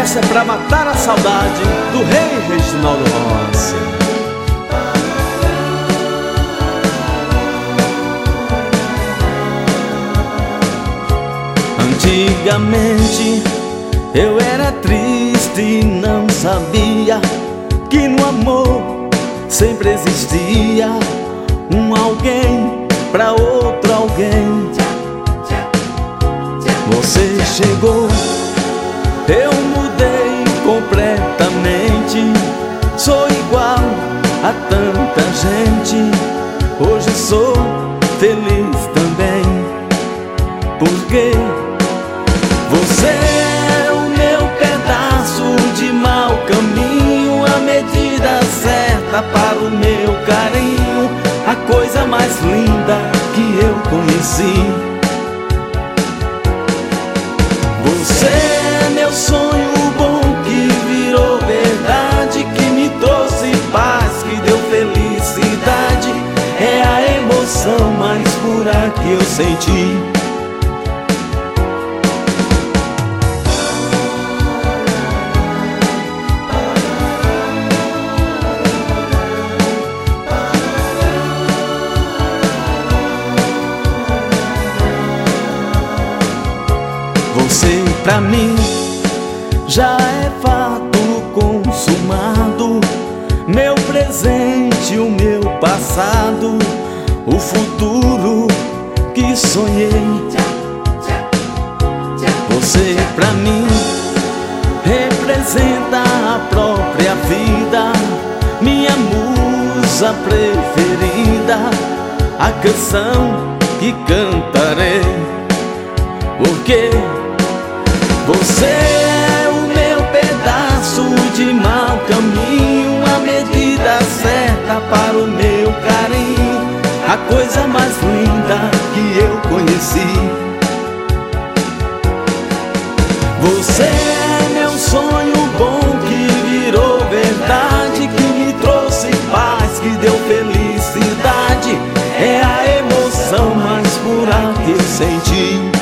Essa é pra matar a saudade do rei Reginaldo Rossi. Antigamente eu era triste e não sabia que no amor sempre existia um alguém pra outro alguém. Você chegou, eu mudei completamente. Sou igual a tanta gente. Hoje sou feliz também, porque você é o meu pedaço de mau caminho, a medida certa para o meu carinho, a coisa mais linda que eu conheci. Você é meu sonho bom que virou verdade, que me trouxe paz, que deu felicidade. É a emoção mais pura que eu senti. Você pra mim já é fato consumado, meu presente, o meu passado, o futuro que sonhei. Você pra mim representa a própria vida, minha musa preferida, a canção que cantarei, porque você é o meu pedaço de mau caminho, a medida certa para o meu carinho, a coisa mais linda que eu conheci. Você é meu sonho bom que virou verdade, que me trouxe paz, que deu felicidade. É a emoção mais pura que eu senti.